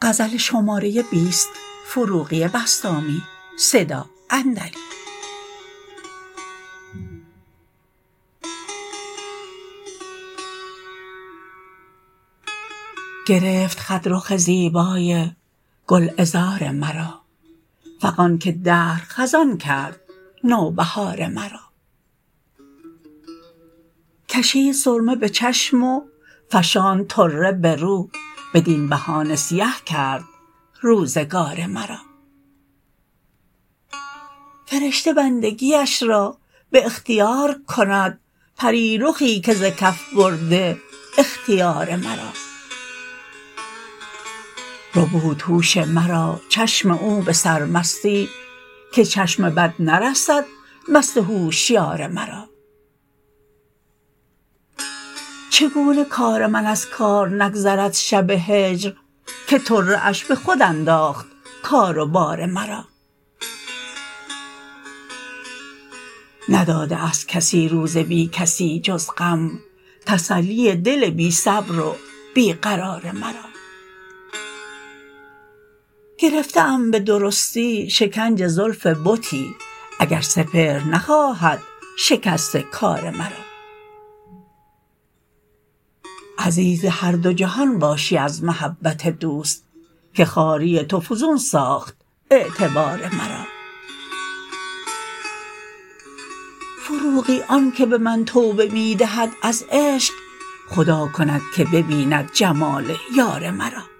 گرفت خط رخ زیبای گلعذار مرا، فغان که دهر خزان کرد نوبهار مرا. کشید سرمه به چشم و فشاند طره به رو، بدین بهانه سیه کرد روزگار مرا. فرشته بندگیش را به اختیار کند، پری رخی که ز کف برده اختیار مرا. ربود هوش مرا چشم او به سرمستی، که چشم بد نرسد مست هوشیار مرا. چگونه کار من از کار نگذرد شب هجر، که طره اش به خود انداخت کار و بار مرا. نداده است کسی روز بی کسی جز غم، تسلی دل بی صبر و بی قرار مرا. گرفته ام به درستی شکنج زلف بتی، اگر سپهر نخواهد شکست کار مرا. عزیز هر دو جهان باشی از محبت دوست، که خواری تو فزون ساخت اعتبار مرا. فروغی آن که به من توبه می دهد از عشق، خدا کند که ببیند جمال یار مرا.